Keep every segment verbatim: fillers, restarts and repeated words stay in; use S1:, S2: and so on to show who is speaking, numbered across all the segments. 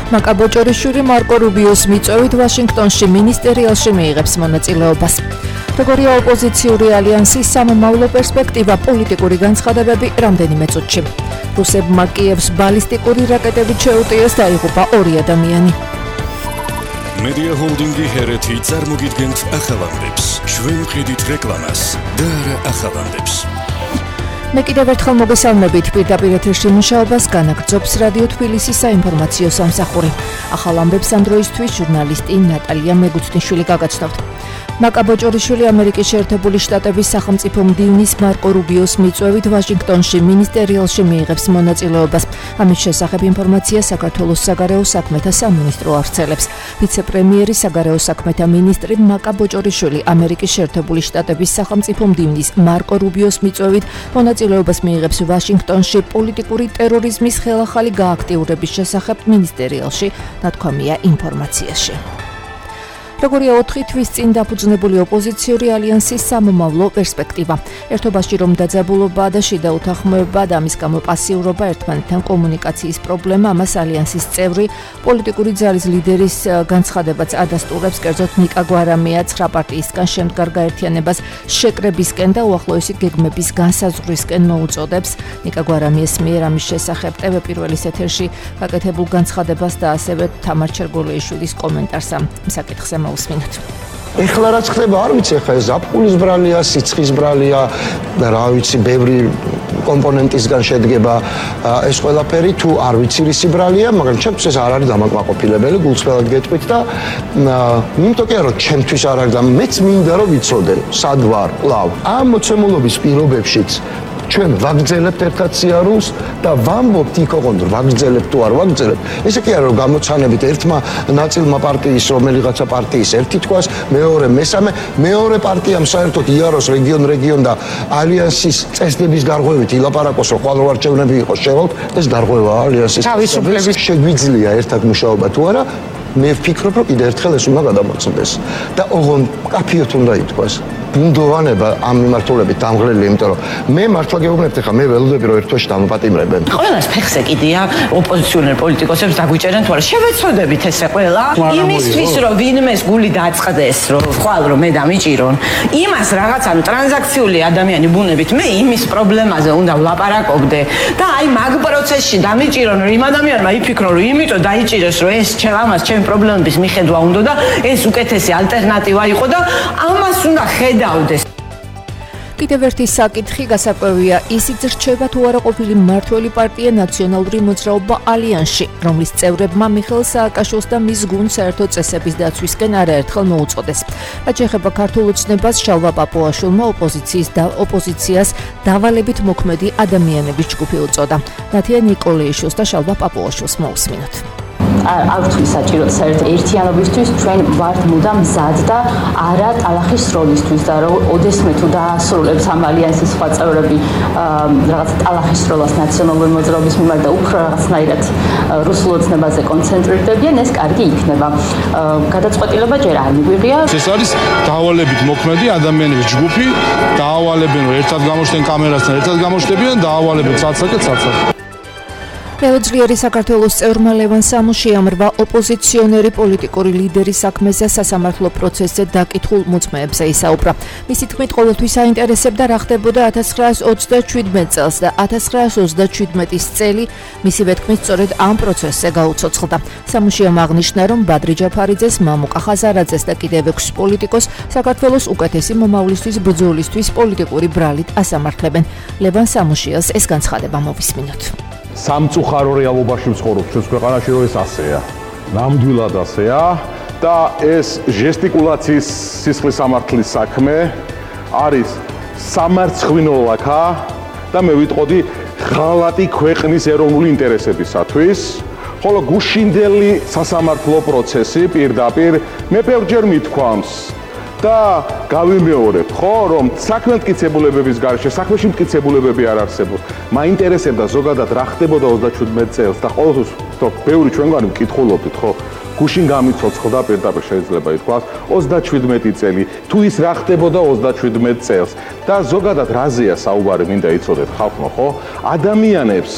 S1: მაკა ბოჭორიშვილი მარკო რუბიოს მიწვევით ვაშინგტონში მინისტერიალში მიიღებს მონაწილეობას. როგორია ოპოზიციური ალიანსის სამომავლო პერსპექტივა, პოლიტიკური განცხადებები რამდენიმე წუთში. რუსებმა კიევს ბალისტიკური რაკეტებით შეუტიეს და იღუპა ორი ადამიანი.
S2: Media Holdingi ჰერეთი წარმოგიდგენთ ახალამდებს. ჩვენ ვხედით რეკლამას და არა ახალამდებს.
S1: მე კიდევ ერთხელ მოგესალმებით პირდაპირ ეთერში მუშაობას განაგრძობს რადიო თბილისის საინფორმაციო სამსახური. ახალამდებს ამ დროისთვის ჟურნალისტი ნატალია მეგუთნიშვილი გაგაცნობთ. მაკა ბოჭორიშვილი ამერიკის შეერთებული შტატების სახელმწიფო მდივნის მარკო რუბიოს მიწვევით ვაშინგტონში მინისტერიალში მიიღებს მონაწილეობას. ამის შესახებ ინფორმაცია საქართველოს საგარეო საქმეთა სამინისტრო ავრცელებს. ვიცე-პრემიერი საგარეო საქმეთა მინისტრი მაკა ბოჭორიშვილი ამერიკის შეერთებული შტატების სახელმწიფო მდივნის მარკო რუბიოს მიწვევით მონაწილეობას მიიღებს ვაშინგტონში პოლიტიკური ტერორიზმის ხელახალი გააქტიურების შესახებ მინისტერიალში, ნათქვამია ინფორმაციაში. როგორია ოთხი თვის წინ დაფუძნებული ოპოზიციური ალიანსის სამომავლო პერსპექტივა. ერთობაში რომ დაძაბულობა და შიდა უთანხმოება და ამის გამო პასიურობა, ერთმანეთთან კომუნიკაციის პრობლემა, ამას ალიანსის წევრი პოლიტიკური ძალის ლიდერის განცხადებაც ადასტურებს, კერძოდ ნიკა გვარამია ცხრა პარტიისგან შემდგარ გაერთიანებას შეკრებისკენ და უახლოესი გეგმების განსაზღვრისკენ მოუწოდებს. ნიკა გვარამიას მიერ ამის შესახებ ტევ პირველის ეთერში გაკეთებულ განცხადებას და ასევე თამარ ჩერგოლეიშვილის კომენტარს ამ საკითხზე უსმინოთ.
S3: ეხლა რაც ხდება არ ვიცი, ეხლა ეს ზაფხულის ბრალია, სიცხის ბრალია, რა ვიცი, ბევრი კომპონენტისგან შედგება ეს ყველაფერი, თუ არ ვიცი რისი ბრალია, მაგრამ ჩემთვის ეს არ არის დამაკმაყოფილებელი, გულწრფელად გეტყვით და იმიტომ კი არა, რომ ჩემთვის არ არის და მეც მინდა რომ ვიცოდე, სად ვარ, კლავ. ამ მოცემულობის პირობებშიც ჩვენ ვაგრძელებთ ერთად სიარულს და ვამბობთ იქ ოღონდ ვაგრძელებთ თუ არ ვაგრძელებთ. ესე კი არა რომ გამოცანებით ერთმა ნაწილმა პარტიის რომელიღაცა პარტიის ერთი თქواس, მეორე მესამე, მეორე პარტიამ საერთოდ იაროს რეგიონ რეგიონ და ალიანსის წესდების გარღვევით ილაპარაკოს რომ ხვალ არჩევნები იყოს შევალთ, ეს გარღვევაა ალიანსის. თავისუფლების შეგვიძლია ერთად მუშაობა თუ არა, მე ვფიქრობ რომ კიდევ ერთხელ ეს უნდა გადამოწმდეს და ოღონდ კაფიოთ უნდა ითქვას. ბუნდოვანება ამ მიმართულებით დამღლელი, იმიტომ რომ მე მართლა გეუბნებთ, ხა მე ველოდები რომ ერთვაში დამოპატიმრებენ.
S4: ყველას ფეხზე კიდია ოპოზიციონერ პოლიტიკოსებს დაგვიჭერენ თუ არა. შევეცოდებით ესე ყველა იმისთვის რომ ვინმეს გული დაწყდეს, რომ ხვალ რომ მე დამიჭირონ. იმას რაღაც ანუ ტრანზაქციული ადამიანი ბუნებით მე იმის პრობლემაზე უნდა ვლაპარაკობდე და აი მაგ პროცესში დამიჭირონ რომ იმ ადამიანმა იფიქრო რომ იმიტომ დაიჭირეს რომ ეს ჩემს ჩემ პრობლემების მიხედვა უნდა და ეს უკეთესი ალტერნატივა იყო და ამას უნდა ხედავდეს.
S1: კიდევ ერთი საკითხი გასაკვირია, ისიც რჩება თუ არა ყოფილი მმართველი პარტია ნაციონალური მოძრაობა ალიანსში, რომლის წევრებმა მიხეილ სააკაშვილს და მის გუნდს საერთო წესების დაცვისკენ არაერთხელ მოუწოდეს. რაც ეხება ქართულ ოცნებას, შალვა პაპუაშვილმა ოპოზიციის და ოპოზიციას დავალებით მოქმედი ადამიანების ჯგუფი უწოდა. ნათია ნიკოლეიშვილს და შალვა პაპუაშვილს მოусმინოთ.
S5: არ ვთქვი საჭიროდ საერთოდ ერთიანობისთვის, ჩვენ ვართ მუდამ მზად და არა ტალახის როლისთვის და რომ ოდესმე თუ დაასრულებს ამ ალიანსის სხვა წევრები რაღაც ტალახის როლას ნაციონალური მოძრაობის მიმართ და უფრო რაღაცნაირად რუსულ ოცნებაზე კონცენტრირდებიან, ეს კარგი იქნება. გადაწყვეტილება ჯერ არ მიგვიღია.
S6: ეს არის დავალებით მოქმედი ადამიანების ჯგუფი, დაავალებენ რომ ერთად გამოჩნდნენ კამერასთან, ერთად გამოჩნდებიან, დაავალებენ ცაცაკეთ ცაცაკ.
S1: მელოძლიერი საქართველოს წევრმა ლევან სამუშიამ რვა ოპოზიციონერი პოლიტიკური ლიდერის საქმეზე სასამართლო პროცესზე დაკითხულ მოწმეებზე ისაუბრა. მისი თქმით, ყოველთვის აინტერესებდა რა ხდებოდა ათას ცხრაას ოცდაშვიდმეტ წელს და ათას ცხრაას ოცდაშვიდმეტის წელი მისივე თქმით სწორედ ამ პროცესზე გაუცოცხლდა. სამუშიამ აღნიშნა, რომ ბადრი ჯაფარიძეს, მამუკა ხაზარაძეს და კიდევ ექვს პოლიტიკოს საქართველოს უკეთესი მომავლისთვის ბრძოლისთვის პოლიტიკური ბრალით ასამართლებენ. ლევან სამუშიას ეს განცხადება მოვისმინოთ.
S7: სამწუხარო რეალობაში ვცხოვრობ ჩვენს ქვეყანაში, რომ ეს ასეა. ნამდვილად ასეა და ეს ჟესტიკულაციის სისხლის სამართლის საქმე არის სამარცხვინო ლაქა და მე ვიტყოდი ღალატი ქვეყნის ეროვნული ინტერესებისათვის, ხოლო გუშინდელი სასამართლო პროცესი პირდაპირ მე ბევრჯერ მithქვამს და გავიმეორებ, ხო, რომ საქმე მტკიცებულებების გარეშე, საქმეში მტკიცებულებები არ არსებობს. მაინტერესებდა ზოგადად რა ხდებოდა ოცდაშვიდმეტ წელს და ყოველთვის ბევრი ჩვენგანი მკითხულობდით, ხო, გუშინ გამიცოცხლდა პირდაპირ შეიძლება ითქვას ოცდაშვიდმეტი წელი, თუ ის რა ხდებოდა ოცდაშვიდმეტ წელს და ზოგადად რაზეა საუბარი მინდა იცოდეთ ხალხო, ხო? ადამიანებს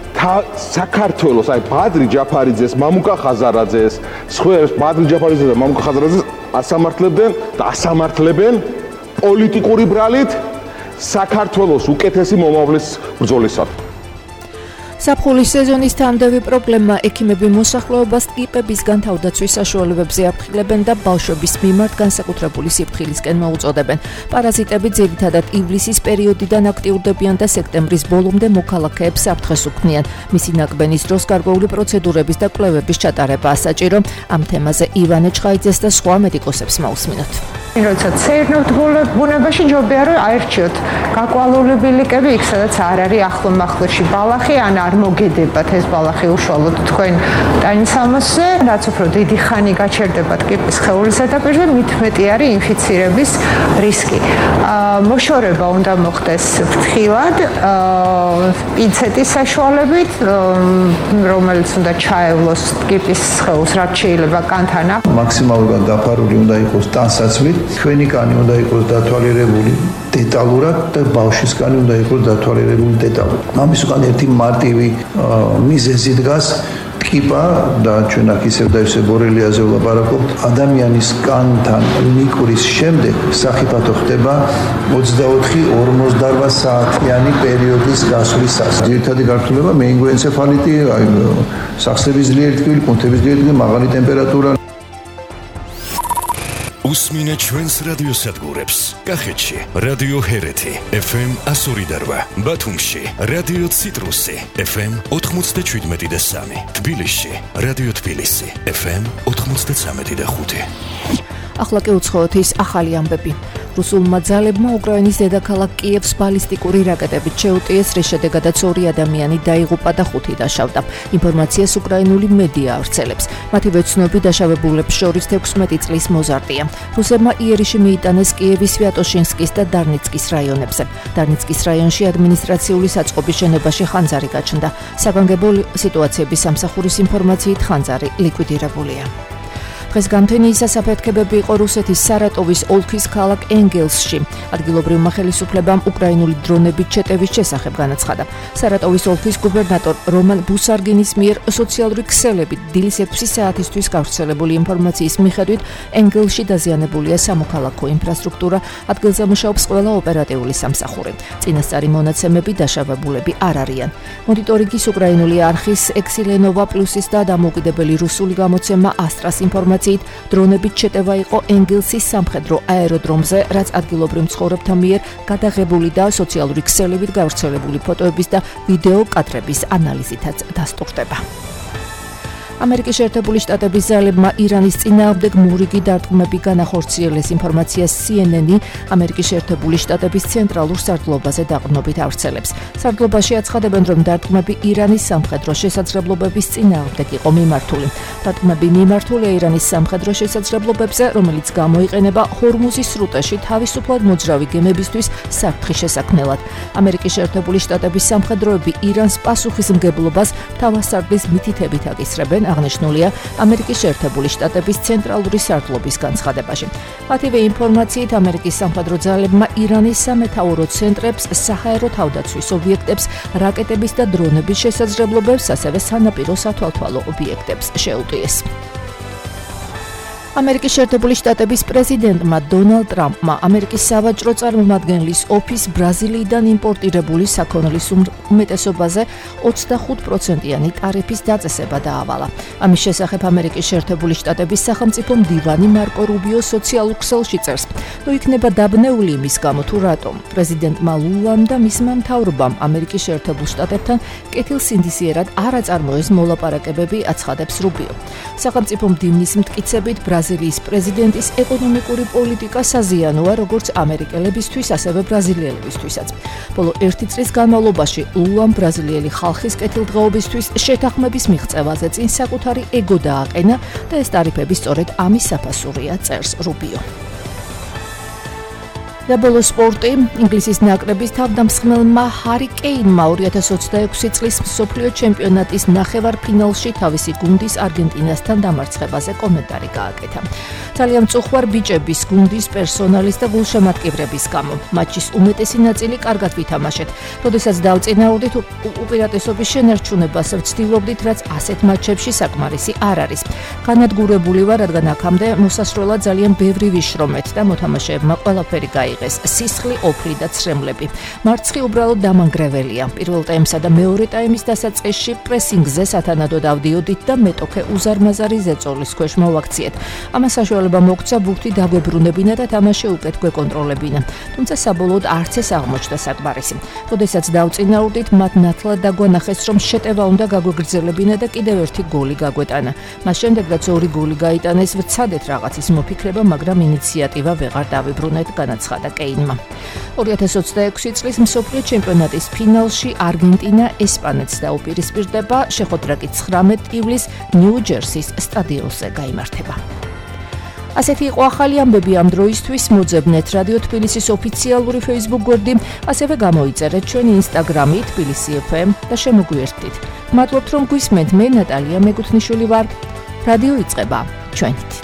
S7: საქართველოს, აი ბადრი ჯაფარიძეს, მამუკა ხაზარაძეს, სხვა ბადრი ჯაფარიძეს და მამუკა ხაზარაძეს ასამართლებდნენ და ასამართლებენ პოლიტიკური ბრალით საქართველოს უკეთესი მომავლის ბრძოლისათვის.
S1: საფხულის სეზონის თანდევი პრობლემა ექიმები მოსახლეობას ტიპებისგან თავდაცვის საშუალებებზე აფრთხილებენ და ბავშვების მიმართ განსაკუთრებული სიფრთხილისკენ მოუწოდებენ. პარაზიტები ძირითადად ივლისის პერიოდიდან აქტიურდებიან და სექტემბრის ბოლომდე მოქალაქეებს საფრთხეს უქმნიან. მისი ნაკბენის დროს გარკვეული პროცედურების და კვლევების ჩატარებაა საჭირო. ამ თემაზე ივანე ჩხაიძეს და სხვა მედიკოსებს მოусმინოთ.
S8: როცა ცერნობთ ბუნებაში ჯობია რომ აერჩიოთ გაკვალული ბილიკები იქ სადაც არ არის ახლო მახლოში ბალახი ან არ მოგედებათ ეს ბალახი უშუალოდ თქვენ ტანისამოსზე რაც უფრო დიდი ხანი გაჩერდებათ კიპის სხეულის ზედაპირზე მით მეტი არის ინფიცირების რისკი. მოშორება უნდა მოხდეს ფრთხილად პინცეტის საშუალებით რომელიც უნდა ჩაევლოს კიპის სხეულს რაც შეიძლება კანთან.
S9: მაქსიმალურად დაფარული უნდა იყოს ტანსაცმლით. ჩვენი კანი უნდა იყოს დათვალიერებული დეტალურად და ბავშვის კანი უნდა იყოს დათვალიერებული დეტალურად. ამის უკან ერთი მარტივი მიზეზი დგას ტკიპა და ჩვენ აქ ისევ და ისევ ბორელიაზე ვლაპარაკობთ. ადამიანის კანთან მიკრის შემდეგ სახიფათო ხდება ოცდაოთხი ორმოცდაოთხ საათიანი პერიოდის გასვლისას. ძირითადი გართულება მეინგოენცეფალიტი, სახსრების ძლიერი ტკივილი, კუნთების ძლიერი ტკივილი, მაღალი ტემპერატურა.
S2: უსმინე ჩვენს რადიოსადგურებს. კახეთში რადიო ჰერეთი ეფ ემ εκατო ორი და რვა, ბათუმში რადიო ციტრუსი ეფ ემ ოთხმოცდაშვიდმეტი და სამი, თბილისში რადიო თბილისი ეფ ემ ოთხმოცდაცამეტი და ხუთი.
S1: ახლა კი უცხოოთ ის ახალი ამბები. რუსულმა ძალებმა უკრაინის დედაქალაქ კიევს ბალისტიკური რაკეტებით შეუტიეს, რის შედეგადაც ორი ადამიანი დაიღუპა და ხუთი დაშავდა. ინფორმაციას უკრაინული მედია ავრცელებს. მათივე ცნობი დაშავებულებს შორის თექვსმეტი წლის მოზარდია. რუსებმა იერიში მიიტანეს კიევის სვიატოშინსკის და დარნიცკის რაიონებზე. დარნიცკის რაიონში ადმინისტრაციული საწყობის შენობაში ხანძარი გაჩნდა. საგანგებო სიტუაციების სამსახურის ინფორმაციით ხანძარი ლიკვიდირებულია. დღეს გამთენიისა საფეთქებები იყო რუსეთის სარატოვის ოლქის ქალაქ ენგელსში. ადგილობრივმა ხელისუფლებამ უკრაინული დრონებით შეტევის შესახებ განაცხადა. სარატოვის ოლქის გუბერნატორ რომან ბუსარგინის მიერ სოციალური ქსელებით დილის ექვსი საათისთვის გავრცელებული ინფორმაციის მიხედვით ენგელსში დაზიანებულია სამოქალაქო ინფრასტრუქტურა, ადგილზე მუშაობს ყველა ოპერატიული სამსახური. წინასწარი მონაცემები დაშავებულები არ არიან. მონიტორინგის უკრაინული არხის ექსილენოვა პლუსის და დამოუკიდებელი რუსული გამოცემა ასტრას ინფორმაციით დრონებით შეტევა იყო ენგელსის სამხედრო აეროდრომზე, რაც ადგილობრივ მცხოვრებთა მიერ გადაღებული და სოციალური ქსელებით გავრცელებული ფოტოების და ვიდეო კადრების ანალიზითაც დასტურდება. ამერიკის შეერთებული შტატების ძალებმა ირანის წინააღმდეგ მორიგი დარტყმები განახორციელეს. ინფორმაციას სი ენ ენი ამერიკის შეერთებული შტატების ცენტრალურ სარდლობაზე დაყრდნობით ავრცელებს. სარდლობაში აცხადებენ, რომ დარტყმები ირანის სამხედრო შესაძლებლობების წინააღმდეგ იყო მიმართული. დარტყმები მიმართულია ირანის სამხედრო შესაძლებლობებზე, რომელიც გამოიყენება ჰორმუზის სრუტეში თავისუფლად მოძრავი გემებისთვის საფრთხის შესაქმნელად. ამერიკის შეერთებული შტატების სამხედროები ირანს პასუხისმგებლობას თავასარდლის მითითებით აკისრებენ. აღნიშნულია ამერიკის შეერთებული შტატების ცენტრალური სარდლობის განცხადებაში. მათივე ინფორმაციით ამერიკის სამხედრო ძალებმა ირანის სამეთაურო ცენტრებს, საჰაერო თავდაცვის ობიექტებს, რაკეტების და დრონების შესაძლებლობებს, ასევე სანაპირო სათვალთვალო ობიექტებს შეუტიეს. ამერიკის შეერთებული შტატების პრეზიდენტმა დონალდ ტრამპმა ამერიკის სავაჭრო წარმომადგენლის ოფის ბრაზილიიდან იმპორტირებული საქონლის უმეტესობაზე ოცდახუთ პროცენტიანი ტარიფის დაწესება დაავალა. ამის შესახებ ამერიკის შეერთებული შტატების სახელმწიფო მდივანი მარკო რუბიო სოციალურ ქსელში წერს: "ნუ იქნება დაბნეული იმის გამო, თუ რატომ პრეზიდენტმა ლულამ და მისმა მთავრობამ ამერიკის შეერთებულ შტატებთან კეთილსინდისიერად არ აწარმოეს მოლაპარაკებები", აცხადებს რუბიო. სახელმწიფო მდივნის მტკიცებით ბრაზილიის პრეზიდენტის ეკონომიკური პოლიტიკა საზიანოა როგორც ამერიკელებისთვის, ასევე ბრაზილიელებისთვისაც. ბოლო ერთი წლის განმავლობაში ლულამ ბრაზილიელი ხალხის კეთილდღეობისთვის შეთანხმების მიღწევაზე წინ საკუთარი ეგო დააყენა და ეს ტარიფები სწორედ ამის საფასურია, წერს რუბიო. და ბოლო სპორტი, ინგლისის ნაკრების თავდამსხმელმა ჰარი კეინმა ორი ათას ოცდაექვსი წლის მსოფლიო ჩემპიონატის ნახევარფინალში თავისი გუნდის არგენტინასთან დამარცხებაზე კომენტარი გააკეთა. ძალიან მწუხვარ ბიჭების გუნდის პერსონალის და გულშემატკივრების გამო. მატჩის უმეტესი ნაწილი კარგად ვითამაშეთ. როდესაც დავწინაურდით, უპირატესობის შენარჩუნებას ვცდილობდით, რაც ასეთ მატჩებში საკმარისი არ არის. განადგურებული ვარ, რადგან აქამდე მოსასროლად ძალიან ბევრი ვიშრომეთ და მოთამაშეებმა ყველაფერი გაიღეს. სისხლი, ოფლი და ცრემლები. მარცხი უბრალოდ დამანგრეველია. პირველ ტაიმსა და მეორე ტაიმის დასაწყისში პრესინგზე სათანადოდ ავდიოდით და მეტოქე უზარმაზარი ზეწოლის ქვეშ მოვაქციეთ. ამას საშუალება მოგცა ბურთი დაგვებრუნებინა და თამაში უკეთ გვეკონტროლებინა. თუმცა საბოლოოდ არც ეს აღმოჩნდა საკმარისი. როდესაც დავწინაურდით, მათ ნათლად დაგვანახეს, რომ შეტევა უნდა გაგვეგრძელებინა და კიდევ ერთი გოლი გაგვეტანა. მას შემდეგ, რაც ორი გოლი გაიტანეს, ვცადეთ რაღაცის მოფიქრება, მაგრამ ინიციატივა ვეღარ დავიბრუნეთ, განაცხადა კეინმა. ორი ათას ოცდაექვსი წლის მსოფლიო ჩემპიონატის ფინალში არგენტინა ესპანეთს დაუპირისპირდება, შეხვედრა კი ცხრამეტ ივლისს ნიუ-ჯერსის სტადიონზე გაიმართება. ასეთი იყო ახალი ამბები ამ დროისთვის. მოძებნეთ რადიო თბილისის ოფიციალური Facebook გვერდი, ასევე გამოიწერეთ ჩვენი Instagram-ი თბილისი ეფ ემ და შემოგვიერთდით. მადლობთ რომ გვისმენთ. მე ნატალია მეგუთნიშვილი ვარ. რადიო იწყება ჩვენით.